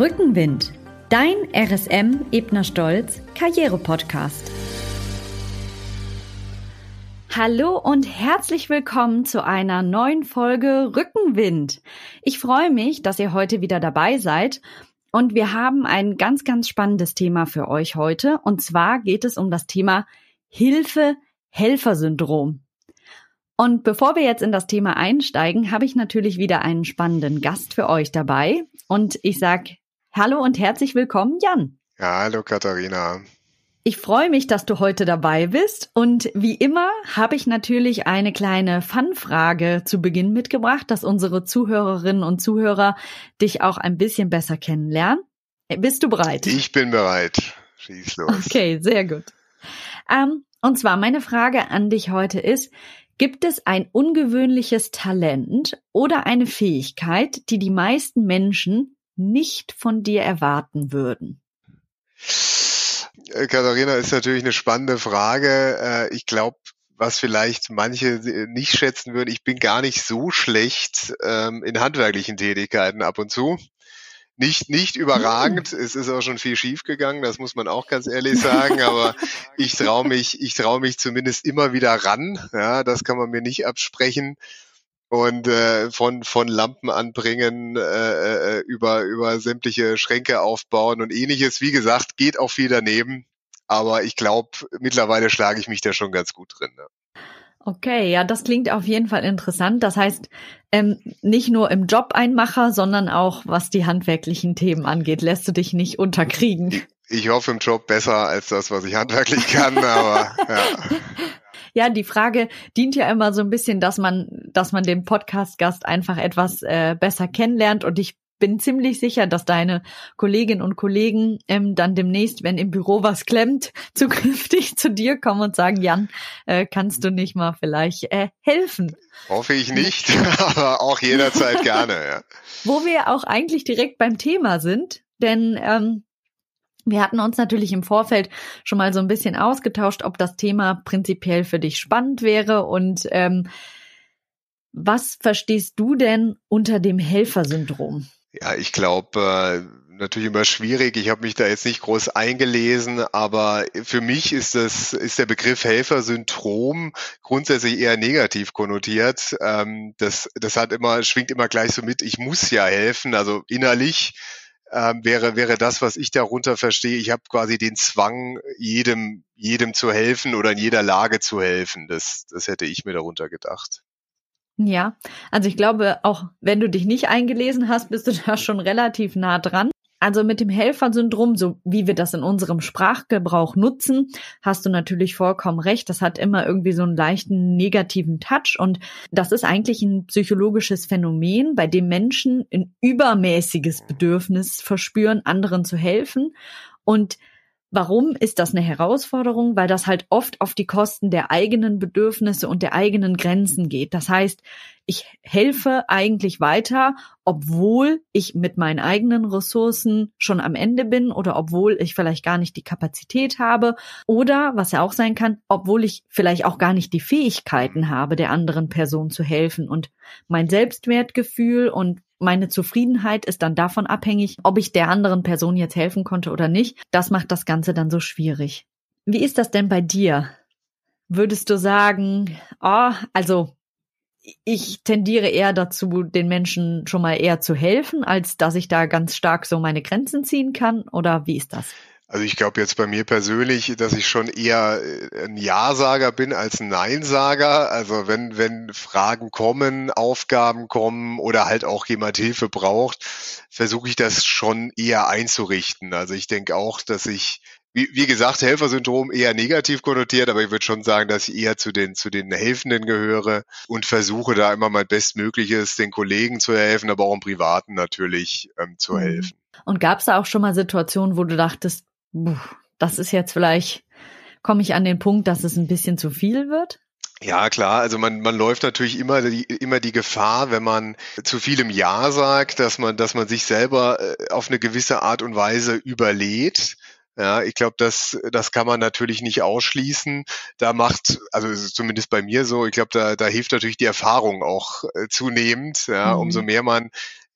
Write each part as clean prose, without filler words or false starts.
Rückenwind, dein RSM Ebner Stolz Karriere-Podcast. Hallo und herzlich willkommen zu einer neuen Folge Rückenwind. Ich freue mich, dass ihr heute wieder dabei seid und wir haben ein ganz, ganz spannendes Thema für euch heute. Und zwar geht es um das Thema Hilfe-Helfer-Syndrom. Und bevor wir jetzt in das Thema einsteigen, habe ich natürlich wieder einen spannenden Gast für euch dabei. Und ich sage hallo und herzlich willkommen, Jan. Ja, hallo Katharina. Ich freue mich, dass du heute dabei bist. Und wie immer habe ich natürlich eine kleine Fun-Frage zu Beginn mitgebracht, dass unsere Zuhörerinnen und Zuhörer dich auch ein bisschen besser kennenlernen. Bist du bereit? Ich bin bereit. Schieß los. Okay, sehr gut. Und zwar meine Frage an dich heute ist: Gibt es ein ungewöhnliches Talent oder eine Fähigkeit, die die meisten Menschen nicht von dir erwarten würden? Katharina, ist natürlich eine spannende Frage. Ich glaube, was vielleicht manche nicht schätzen würden, ich bin gar nicht so schlecht in handwerklichen Tätigkeiten ab und zu. Nicht überragend, es ist auch schon viel schief gegangen, das muss man auch ganz ehrlich sagen, aber ich trau mich zumindest immer wieder ran, ja, das kann man mir nicht absprechen. Und von Lampen anbringen, über sämtliche Schränke aufbauen und ähnliches. Wie gesagt, geht auch viel daneben, aber ich glaube, mittlerweile schlage ich mich da schon ganz gut drin. Ne? Okay, ja, das klingt auf jeden Fall interessant. Das heißt, nicht nur im Job ein Macher, sondern auch was die handwerklichen Themen angeht, lässt du dich nicht unterkriegen. Ich hoffe im Job besser als das, was ich handwerklich kann, aber ja. Ja, die Frage dient ja immer so ein bisschen, dass man den Podcast-Gast einfach etwas besser kennenlernt. Und ich bin ziemlich sicher, dass deine Kolleginnen und Kollegen dann demnächst, wenn im Büro was klemmt, zukünftig zu dir kommen und sagen: Jan, kannst du nicht mal vielleicht helfen? Hoffe ich nicht, aber auch jederzeit gerne. Ja. Wo wir auch eigentlich direkt beim Thema sind, denn wir hatten uns natürlich im Vorfeld schon mal so ein bisschen ausgetauscht, ob das Thema prinzipiell für dich spannend wäre. Und was verstehst du denn unter dem Helfersyndrom? Ja, ich glaube, natürlich immer schwierig. Ich habe mich da jetzt nicht groß eingelesen, aber für mich ist der Begriff Helfersyndrom grundsätzlich eher negativ konnotiert. Das schwingt immer gleich so mit: Ich muss ja helfen, also innerlich. Wäre das, was ich darunter verstehe. Ich habe quasi den Zwang, jedem zu helfen oder in jeder Lage zu helfen. Das hätte ich mir darunter gedacht. Ja, also ich glaube, auch wenn du dich nicht eingelesen hast, bist du da schon relativ nah dran. Also mit dem Helfersyndrom, so wie wir das in unserem Sprachgebrauch nutzen, hast du natürlich vollkommen recht. Das hat immer irgendwie so einen leichten negativen Touch. Und das ist eigentlich ein psychologisches Phänomen, bei dem Menschen ein übermäßiges Bedürfnis verspüren, anderen zu helfen. Und warum ist das eine Herausforderung? Weil das halt oft auf die Kosten der eigenen Bedürfnisse und der eigenen Grenzen geht. Das heißt, ich helfe eigentlich weiter, obwohl ich mit meinen eigenen Ressourcen schon am Ende bin oder obwohl ich vielleicht gar nicht die Kapazität habe oder, was ja auch sein kann, obwohl ich vielleicht auch gar nicht die Fähigkeiten habe, der anderen Person zu helfen. Und mein Selbstwertgefühl und meine Zufriedenheit ist dann davon abhängig, ob ich der anderen Person jetzt helfen konnte oder nicht. Das macht das Ganze dann so schwierig. Wie ist das denn bei dir? Würdest du sagen, also ich tendiere eher dazu, den Menschen schon mal eher zu helfen, als dass ich da ganz stark so meine Grenzen ziehen kann? Oder wie ist das? Also ich glaube jetzt bei mir persönlich, dass ich schon eher ein Ja-Sager bin als ein Nein-Sager. Also wenn Fragen kommen, Aufgaben kommen oder halt auch jemand Hilfe braucht, versuche ich das schon eher einzurichten. Also ich denke auch, dass ich, wie gesagt, Helfersyndrom eher negativ konnotiert, aber ich würde schon sagen, dass ich eher zu den Helfenden gehöre und versuche da immer mein Bestmögliches, den Kollegen zu helfen, aber auch im Privaten natürlich zu helfen. Und gab es da auch schon mal Situationen, wo du dachtest, das ist jetzt vielleicht, komme ich an den Punkt, dass es ein bisschen zu viel wird? Ja, klar. Also man läuft natürlich immer die Gefahr, wenn man zu vielem Ja sagt, dass man sich selber auf eine gewisse Art und Weise überlädt. Ja, ich glaube, das kann man natürlich nicht ausschließen. Also ist es zumindest bei mir so, ich glaube, da hilft natürlich die Erfahrung auch zunehmend. Ja, umso mehr man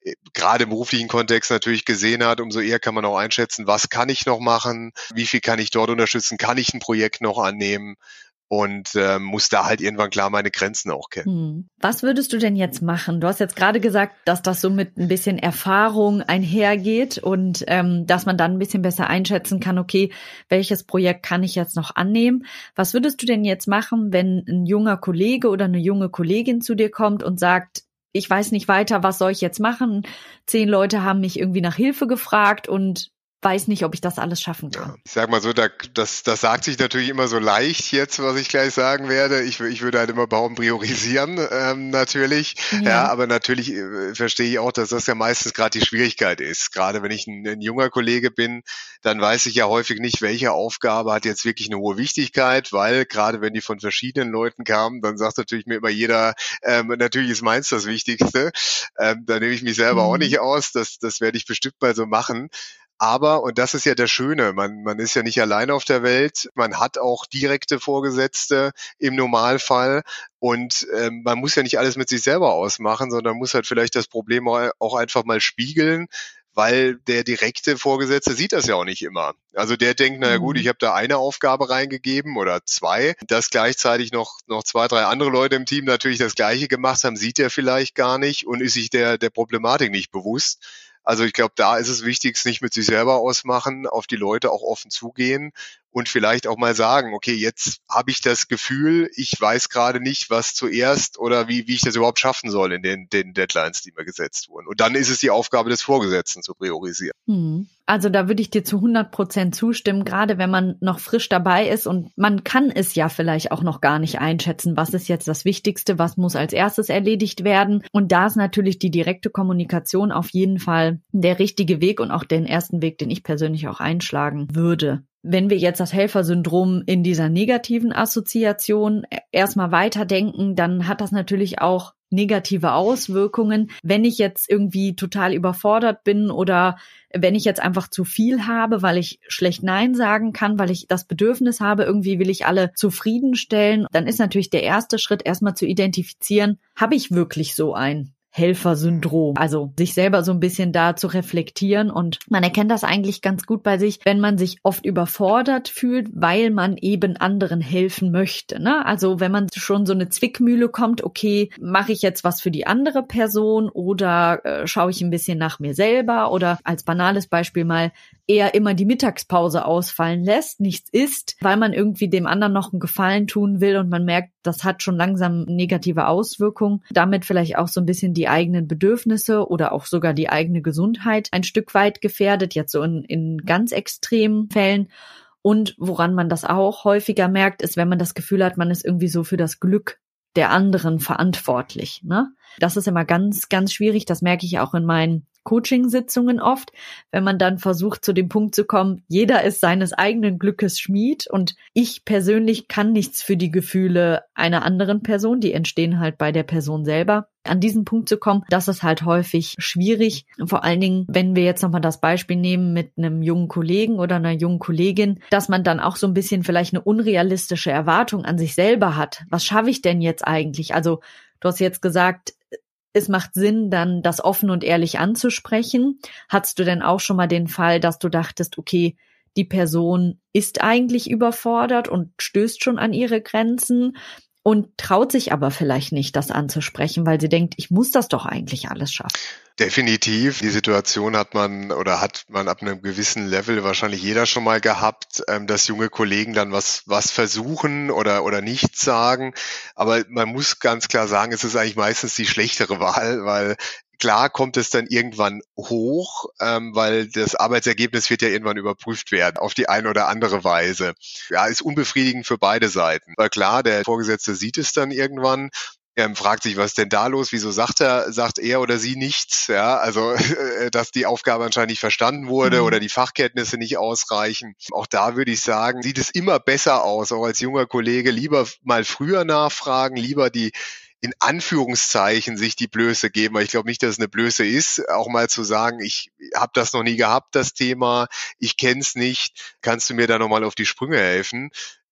gerade im beruflichen Kontext natürlich gesehen hat, umso eher kann man auch einschätzen, was kann ich noch machen, wie viel kann ich dort unterstützen, kann ich ein Projekt noch annehmen und muss da halt irgendwann klar meine Grenzen auch kennen. Was würdest du denn jetzt machen? Du hast jetzt gerade gesagt, dass das so mit ein bisschen Erfahrung einhergeht und dass man dann ein bisschen besser einschätzen kann, okay, welches Projekt kann ich jetzt noch annehmen? Was würdest du denn jetzt machen, wenn ein junger Kollege oder eine junge Kollegin zu dir kommt und sagt, ich weiß nicht weiter, was soll ich jetzt machen? 10 Leute haben mich irgendwie nach Hilfe gefragt und weiß nicht, ob ich das alles schaffen kann. Ja, ich sag mal so, das sagt sich natürlich immer so leicht jetzt, was ich gleich sagen werde. Ich würde halt immer behaupten, priorisieren natürlich. Ja, aber natürlich verstehe ich auch, dass das ja meistens gerade die Schwierigkeit ist. Gerade wenn ich ein junger Kollege bin, dann weiß ich ja häufig nicht, welche Aufgabe hat jetzt wirklich eine hohe Wichtigkeit, weil gerade wenn die von verschiedenen Leuten kamen, dann sagt natürlich mir immer jeder, natürlich ist meins das Wichtigste. Da nehme ich mich selber auch nicht aus. Das werde ich bestimmt mal so machen. Aber, und das ist ja das Schöne, man ist ja nicht allein auf der Welt, man hat auch direkte Vorgesetzte im Normalfall und man muss ja nicht alles mit sich selber ausmachen, sondern muss halt vielleicht das Problem auch einfach mal spiegeln, weil der direkte Vorgesetzte sieht das ja auch nicht immer. Also der denkt, naja gut, ich habe da eine Aufgabe reingegeben oder 2, dass gleichzeitig noch 2, 3 andere Leute im Team natürlich das Gleiche gemacht haben, sieht er vielleicht gar nicht und ist sich der Problematik nicht bewusst. Also ich glaube, da ist es wichtig, es nicht mit sich selber ausmachen, auf die Leute auch offen zugehen und vielleicht auch mal sagen, okay, jetzt habe ich das Gefühl, ich weiß gerade nicht, was zuerst oder wie ich das überhaupt schaffen soll in den Deadlines, die mir gesetzt wurden. Und dann ist es die Aufgabe des Vorgesetzten zu priorisieren. Also da würde ich dir zu 100% zustimmen, gerade wenn man noch frisch dabei ist und man kann es ja vielleicht auch noch gar nicht einschätzen, was ist jetzt das Wichtigste, was muss als erstes erledigt werden. Und da ist natürlich die direkte Kommunikation auf jeden Fall der richtige Weg und auch den ersten Weg, den ich persönlich auch einschlagen würde. Wenn wir jetzt das Helfersyndrom in dieser negativen Assoziation erstmal weiterdenken, dann hat das natürlich auch negative Auswirkungen. Wenn ich jetzt irgendwie total überfordert bin oder wenn ich jetzt einfach zu viel habe, weil ich schlecht Nein sagen kann, weil ich das Bedürfnis habe, irgendwie will ich alle zufriedenstellen, dann ist natürlich der erste Schritt erstmal zu identifizieren, habe ich wirklich so ein Helfersyndrom, also sich selber so ein bisschen da zu reflektieren und man erkennt das eigentlich ganz gut bei sich, wenn man sich oft überfordert fühlt, weil man eben anderen helfen möchte, ne? Also wenn man schon so eine Zwickmühle kommt, okay, mache ich jetzt was für die andere Person oder schaue ich ein bisschen nach mir selber oder als banales Beispiel mal eher immer die Mittagspause ausfallen lässt, nichts isst, weil man irgendwie dem anderen noch einen Gefallen tun will und man merkt, das hat schon langsam negative Auswirkungen. Damit vielleicht auch so ein bisschen die eigenen Bedürfnisse oder auch sogar die eigene Gesundheit ein Stück weit gefährdet, jetzt so in ganz extremen Fällen. Und woran man das auch häufiger merkt, ist, wenn man das Gefühl hat, man ist irgendwie so für das Glück der anderen verantwortlich, ne? Das ist immer ganz, ganz schwierig. Das merke ich auch in meinen Coaching-Sitzungen oft, wenn man dann versucht, zu dem Punkt zu kommen, jeder ist seines eigenen Glückes Schmied und ich persönlich kann nichts für die Gefühle einer anderen Person, die entstehen halt bei der Person selber. An diesen Punkt zu kommen, das ist halt häufig schwierig. Vor allen Dingen, wenn wir jetzt nochmal das Beispiel nehmen mit einem jungen Kollegen oder einer jungen Kollegin, dass man dann auch so ein bisschen vielleicht eine unrealistische Erwartung an sich selber hat. Was schaffe ich denn jetzt eigentlich? Also du hast jetzt gesagt, es macht Sinn, dann das offen und ehrlich anzusprechen. Hattest du denn auch schon mal den Fall, dass du dachtest, okay, die Person ist eigentlich überfordert und stößt schon an ihre Grenzen und traut sich aber vielleicht nicht, das anzusprechen, weil sie denkt, ich muss das doch eigentlich alles schaffen? Definitiv. Die Situation hat man ab einem gewissen Level wahrscheinlich jeder schon mal gehabt, dass junge Kollegen dann was versuchen oder nichts sagen. Aber man muss ganz klar sagen, es ist eigentlich meistens die schlechtere Wahl, weil klar kommt es dann irgendwann hoch, weil das Arbeitsergebnis wird ja irgendwann überprüft werden, auf die eine oder andere Weise. Ja, ist unbefriedigend für beide Seiten. Weil klar, der Vorgesetzte sieht es dann irgendwann, fragt sich, was ist denn da los? Wieso sagt er oder sie nichts? Ja, also, dass die Aufgabe anscheinend nicht verstanden wurde oder die Fachkenntnisse nicht ausreichen. Auch da würde ich sagen, sieht es immer besser aus, auch als junger Kollege, lieber mal früher nachfragen, lieber die in Anführungszeichen sich die Blöße geben, weil ich glaube nicht, dass es eine Blöße ist, auch mal zu sagen, ich habe das noch nie gehabt, das Thema, ich kenne es nicht, kannst du mir da nochmal auf die Sprünge helfen?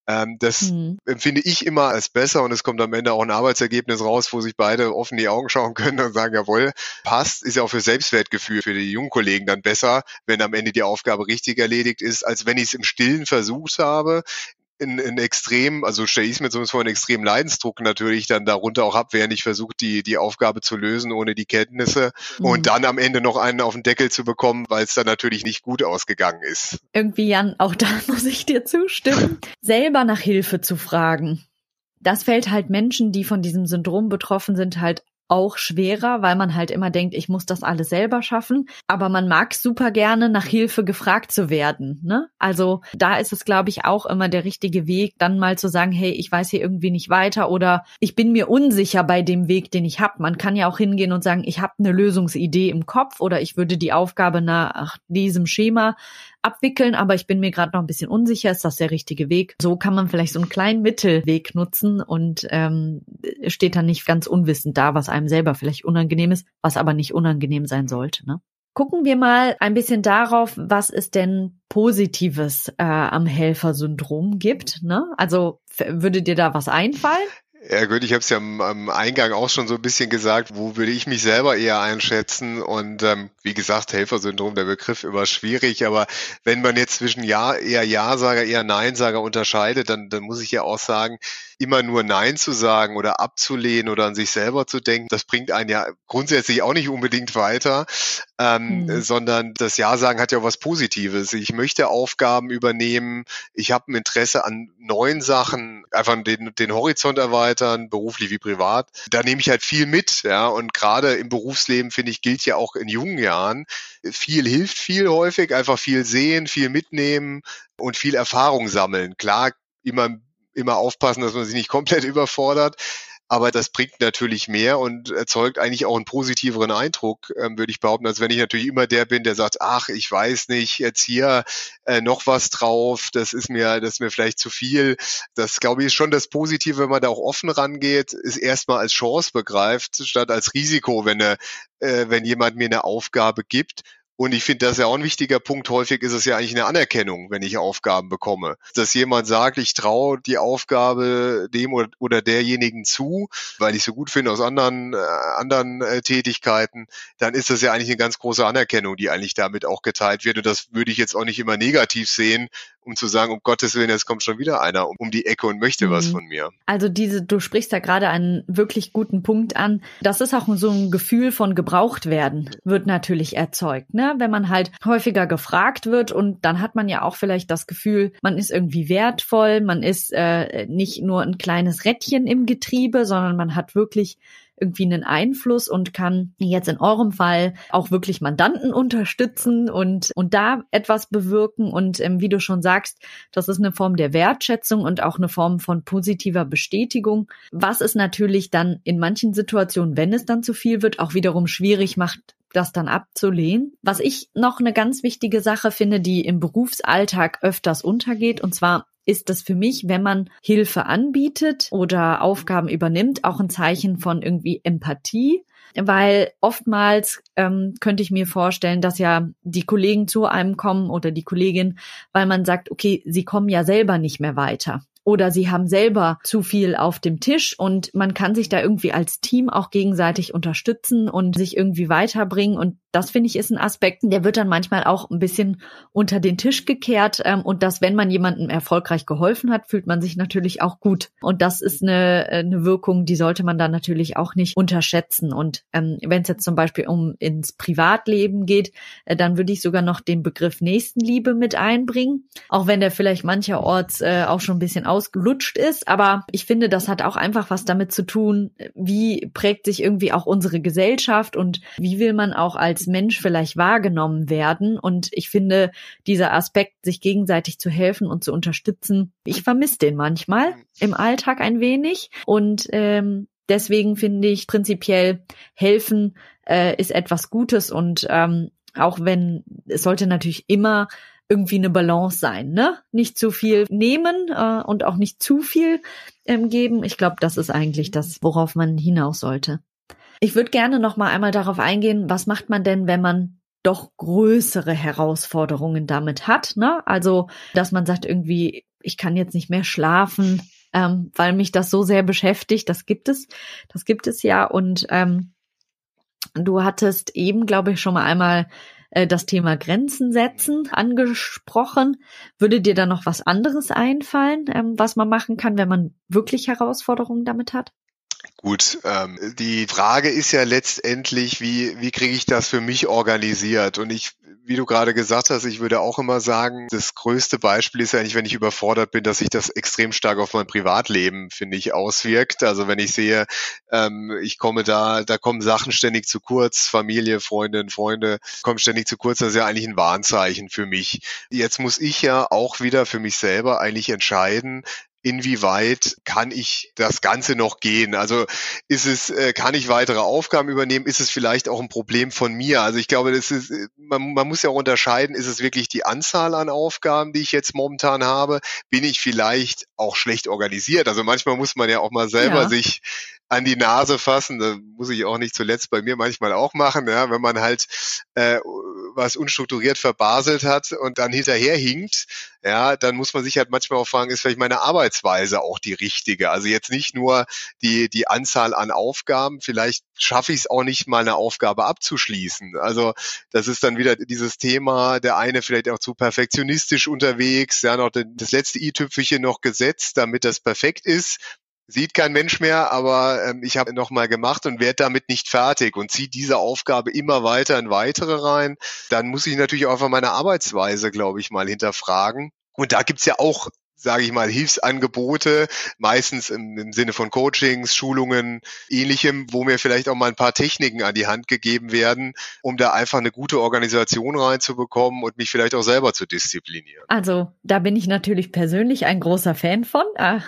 Das empfinde ich immer als besser und es kommt am Ende auch ein Arbeitsergebnis raus, wo sich beide offen in die Augen schauen können und sagen, jawohl, passt, ist ja auch für Selbstwertgefühl für die jungen Kollegen dann besser, wenn am Ende die Aufgabe richtig erledigt ist, als wenn ich es im Stillen versucht habe, in extrem, also stelle ich es mir zumindest vor, einen extremen Leidensdruck natürlich dann darunter auch ab, während ich versuche, die Aufgabe zu lösen ohne die Kenntnisse und dann am Ende noch einen auf den Deckel zu bekommen, weil es dann natürlich nicht gut ausgegangen ist. Irgendwie, Jan, auch da muss ich dir zustimmen, selber nach Hilfe zu fragen. Das fällt halt Menschen, die von diesem Syndrom betroffen sind, halt auch schwerer, weil man halt immer denkt, ich muss das alles selber schaffen. Aber man mag super gerne, nach Hilfe gefragt zu werden, ne? Also da ist es, glaube ich, auch immer der richtige Weg, dann mal zu sagen, hey, ich weiß hier irgendwie nicht weiter oder ich bin mir unsicher bei dem Weg, den ich habe. Man kann ja auch hingehen und sagen, ich habe eine Lösungsidee im Kopf oder ich würde die Aufgabe nach diesem Schema abwickeln, aber ich bin mir gerade noch ein bisschen unsicher, ist das der richtige Weg? So kann man vielleicht so einen kleinen Mittelweg nutzen und steht dann nicht ganz unwissend da, was einem selber vielleicht unangenehm ist, was aber nicht unangenehm sein sollte, ne? Gucken wir mal ein bisschen darauf, was es denn Positives am Helfersyndrom gibt, ne? Also würde dir da was einfallen? Ja gut, ich habe es ja am Eingang auch schon so ein bisschen gesagt, wo würde ich mich selber eher einschätzen und wie gesagt, Helfersyndrom, der Begriff immer schwierig, aber wenn man jetzt zwischen eher Ja-Sager, eher Nein-Sager unterscheidet, dann muss ich ja auch sagen, immer nur Nein zu sagen oder abzulehnen oder an sich selber zu denken, das bringt einen ja grundsätzlich auch nicht unbedingt weiter, sondern das Ja-Sagen hat ja was Positives. Ich möchte Aufgaben übernehmen, ich habe ein Interesse an neuen Sachen, einfach den Horizont erweitern, beruflich wie privat. Da nehme ich halt viel mit, ja, und gerade im Berufsleben, finde ich, gilt ja auch in jungen Jahren, viel hilft viel häufig, einfach viel sehen, viel mitnehmen und viel Erfahrung sammeln. Klar, immer aufpassen, dass man sich nicht komplett überfordert. Aber das bringt natürlich mehr und erzeugt eigentlich auch einen positiveren Eindruck, würde ich behaupten, als wenn ich natürlich immer der bin, der sagt, ach, ich weiß nicht, jetzt hier noch was drauf, das ist mir vielleicht zu viel. Das, glaube ich, ist schon das Positive, wenn man da auch offen rangeht, ist erstmal als Chance begreift, statt als Risiko, wenn jemand mir eine Aufgabe gibt. Und ich finde, das ist ja auch ein wichtiger Punkt. Häufig ist es ja eigentlich eine Anerkennung, wenn ich Aufgaben bekomme. Dass jemand sagt, ich traue die Aufgabe dem oder derjenigen zu, weil ich so gut finde aus anderen Tätigkeiten, dann ist das ja eigentlich eine ganz große Anerkennung, die eigentlich damit auch geteilt wird. Und das würde ich jetzt auch nicht immer negativ sehen, um zu sagen, um Gottes Willen, jetzt kommt schon wieder einer um die Ecke und möchte was von mir. Also du sprichst da gerade einen wirklich guten Punkt an. Das ist auch so ein Gefühl von gebraucht werden, wird natürlich erzeugt, ne? Wenn man halt häufiger gefragt wird und dann hat man ja auch vielleicht das Gefühl, man ist irgendwie wertvoll, man ist nicht nur ein kleines Rädchen im Getriebe, sondern man hat wirklich irgendwie einen Einfluss und kann jetzt in eurem Fall auch wirklich Mandanten unterstützen und da etwas bewirken. Und wie du schon sagst, das ist eine Form der Wertschätzung und auch eine Form von positiver Bestätigung, was es natürlich dann in manchen Situationen, wenn es dann zu viel wird, auch wiederum schwierig macht, das dann abzulehnen. Was ich noch eine ganz wichtige Sache finde, die im Berufsalltag öfters untergeht, und zwar ist das für mich, wenn man Hilfe anbietet oder Aufgaben übernimmt, auch ein Zeichen von irgendwie Empathie, weil oftmals könnte ich mir vorstellen, dass ja die Kollegen zu einem kommen oder die Kollegin, weil man sagt, okay, sie kommen ja selber nicht mehr weiter. Oder sie haben selber zu viel auf dem Tisch und man kann sich da irgendwie als Team auch gegenseitig unterstützen und sich irgendwie weiterbringen. Und das, finde ich, ist ein Aspekt, der wird dann manchmal auch ein bisschen unter den Tisch gekehrt. Und dass, wenn man jemandem erfolgreich geholfen hat, fühlt man sich natürlich auch gut. Und das ist eine Wirkung, die sollte man dann natürlich auch nicht unterschätzen. Und wenn es jetzt zum Beispiel ins Privatleben geht, dann würde ich sogar noch den Begriff Nächstenliebe mit einbringen. Auch wenn der vielleicht mancherorts auch schon ein bisschen ausgelutscht ist. Aber ich finde, das hat auch einfach was damit zu tun, wie prägt sich irgendwie auch unsere Gesellschaft und wie will man auch als Mensch vielleicht wahrgenommen werden. Und ich finde, dieser Aspekt, sich gegenseitig zu helfen und zu unterstützen, ich vermisse den manchmal im Alltag ein wenig. Und deswegen finde ich prinzipiell helfen ist etwas Gutes und auch wenn, es sollte natürlich immer irgendwie eine Balance sein, ne? Nicht zu viel nehmen und auch nicht zu viel geben. Ich glaube, das ist eigentlich das, worauf man hinaus sollte. Ich würde gerne noch mal einmal darauf eingehen, was macht man denn, wenn man doch größere Herausforderungen damit hat, ne? Also, dass man sagt irgendwie, ich kann jetzt nicht mehr schlafen, weil mich das so sehr beschäftigt. Das gibt es ja. Und du hattest eben, glaube ich, schon mal einmal das Thema Grenzen setzen angesprochen. Würde dir da noch was anderes einfallen, was man machen kann, wenn man wirklich Herausforderungen damit hat? Gut, die Frage ist ja letztendlich, wie kriege ich das für mich organisiert? Und wie du gerade gesagt hast, ich würde auch immer sagen, das größte Beispiel ist eigentlich, wenn ich überfordert bin, dass sich das extrem stark auf mein Privatleben, finde ich, auswirkt. Also wenn ich sehe, da kommen Sachen ständig zu kurz, Familie, Freundinnen, Freunde kommen ständig zu kurz, das ist ja eigentlich ein Warnzeichen für mich. Jetzt muss ich ja auch wieder für mich selber eigentlich entscheiden, inwieweit kann ich das Ganze noch gehen? Also kann ich weitere Aufgaben übernehmen? Ist es vielleicht auch ein Problem von mir? Also ich glaube, man muss ja auch unterscheiden, ist es wirklich die Anzahl an Aufgaben, die ich jetzt momentan habe? Bin ich vielleicht auch schlecht organisiert? Also manchmal muss man ja auch mal selber sich an die Nase fassen. Das muss ich auch nicht zuletzt bei mir manchmal auch machen, ja, wenn man halt was unstrukturiert verbaselt hat und dann hinterher hinkt, ja, dann muss man sich halt manchmal auch fragen, ist vielleicht meine Arbeitsweise auch die richtige? Also jetzt nicht nur die Anzahl an Aufgaben, vielleicht schaffe ich es auch nicht mal eine Aufgabe abzuschließen. Also das ist dann wieder dieses Thema, der eine vielleicht auch zu perfektionistisch unterwegs, ja, noch das letzte i-Tüpfelchen noch gesetzt, damit das perfekt ist. Sieht kein Mensch mehr, aber ich habe nochmal gemacht und werde damit nicht fertig und ziehe diese Aufgabe immer weiter in weitere rein. Dann muss ich natürlich auch einfach meine Arbeitsweise, glaube ich, mal hinterfragen. Und da gibt's ja auch, sage ich mal, Hilfsangebote, meistens im Sinne von Coachings, Schulungen, Ähnlichem, wo mir vielleicht auch mal ein paar Techniken an die Hand gegeben werden, um da einfach eine gute Organisation reinzubekommen und mich vielleicht auch selber zu disziplinieren. Also da bin ich natürlich persönlich ein großer Fan von.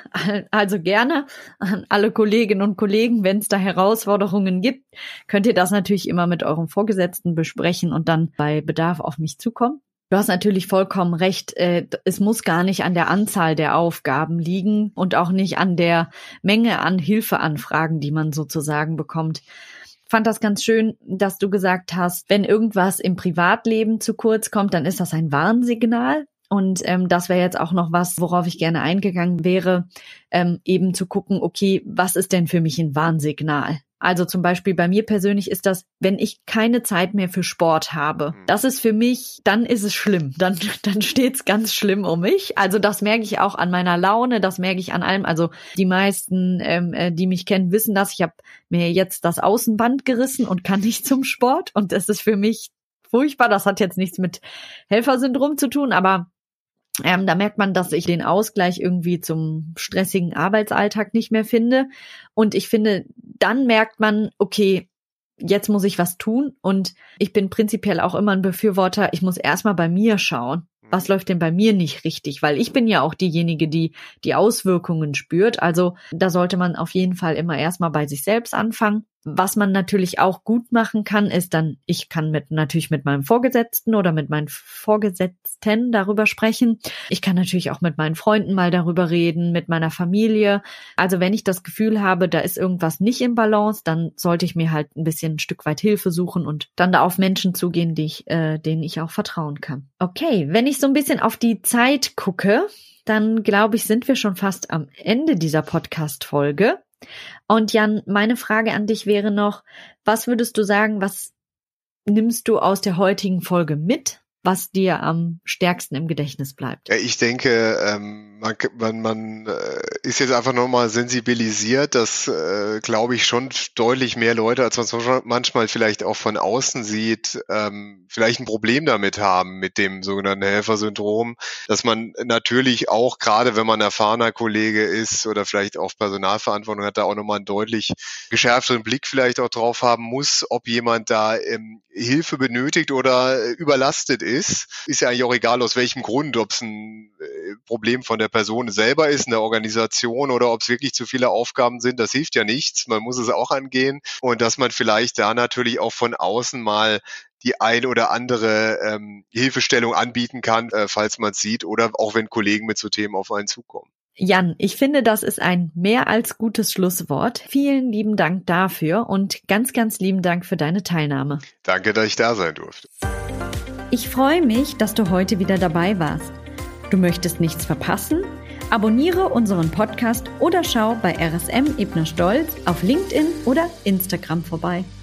Also gerne an alle Kolleginnen und Kollegen, wenn es da Herausforderungen gibt, könnt ihr das natürlich immer mit eurem Vorgesetzten besprechen und dann bei Bedarf auf mich zukommen. Du hast natürlich vollkommen recht. Es muss gar nicht an der Anzahl der Aufgaben liegen und auch nicht an der Menge an Hilfeanfragen, die man sozusagen bekommt. Ich fand das ganz schön, dass du gesagt hast, wenn irgendwas im Privatleben zu kurz kommt, dann ist das ein Warnsignal. Und das wäre jetzt auch noch was, worauf ich gerne eingegangen wäre, eben zu gucken, okay, was ist denn für mich ein Warnsignal? Also zum Beispiel bei mir persönlich ist das, wenn ich keine Zeit mehr für Sport habe. Das ist für mich, dann ist es schlimm. Dann steht's ganz schlimm um mich. Also das merke ich auch an meiner Laune, das merke ich an allem. Also die meisten, die mich kennen, wissen das. Ich habe mir jetzt das Außenband gerissen und kann nicht zum Sport. Und das ist für mich furchtbar. Das hat jetzt nichts mit Helfersyndrom zu tun, aber da merkt man, dass ich den Ausgleich irgendwie zum stressigen Arbeitsalltag nicht mehr finde. Und ich finde, dann merkt man, okay, jetzt muss ich was tun. Und ich bin prinzipiell auch immer ein Befürworter, ich muss erstmal bei mir schauen. Was läuft denn bei mir nicht richtig? Weil ich bin ja auch diejenige, die die Auswirkungen spürt. Also da sollte man auf jeden Fall immer erstmal bei sich selbst anfangen. Was man natürlich auch gut machen kann, ist dann, ich kann natürlich mit meinem Vorgesetzten oder mit meinen Vorgesetzten darüber sprechen. Ich kann natürlich auch mit meinen Freunden mal darüber reden, mit meiner Familie. Also wenn ich das Gefühl habe, da ist irgendwas nicht im Balance, dann sollte ich mir halt ein Stück weit Hilfe suchen und dann da auf Menschen zugehen, denen ich auch vertrauen kann. Okay, wenn ich so ein bisschen auf die Zeit gucke, dann glaube ich, sind wir schon fast am Ende dieser Podcast-Folge. Und Jan, meine Frage an dich wäre noch, was würdest du sagen, was nimmst du aus der heutigen Folge mit, was dir am stärksten im Gedächtnis bleibt? Ja, ich denke, man ist jetzt einfach nochmal sensibilisiert, dass, glaube ich, schon deutlich mehr Leute, als man es manchmal vielleicht auch von außen sieht, vielleicht ein Problem damit haben, mit dem sogenannten Helfersyndrom, dass man natürlich auch, gerade wenn man erfahrener Kollege ist oder vielleicht auch Personalverantwortung hat, da auch nochmal einen deutlich geschärfteren Blick vielleicht auch drauf haben muss, ob jemand da Hilfe benötigt oder überlastet ist ja eigentlich auch egal, aus welchem Grund, ob es ein Problem von der Person selber ist, in der Organisation oder ob es wirklich zu viele Aufgaben sind, das hilft ja nichts, man muss es auch angehen und dass man vielleicht da natürlich auch von außen mal die ein oder andere Hilfestellung anbieten kann, falls man es sieht oder auch wenn Kollegen mit so Themen auf einen zukommen. Jan, ich finde, das ist ein mehr als gutes Schlusswort. Vielen lieben Dank dafür und ganz, ganz lieben Dank für deine Teilnahme. Danke, dass ich da sein durfte. Ich freue mich, dass du heute wieder dabei warst. Du möchtest nichts verpassen? Abonniere unseren Podcast oder schau bei RSM Ebner Stolz auf LinkedIn oder Instagram vorbei.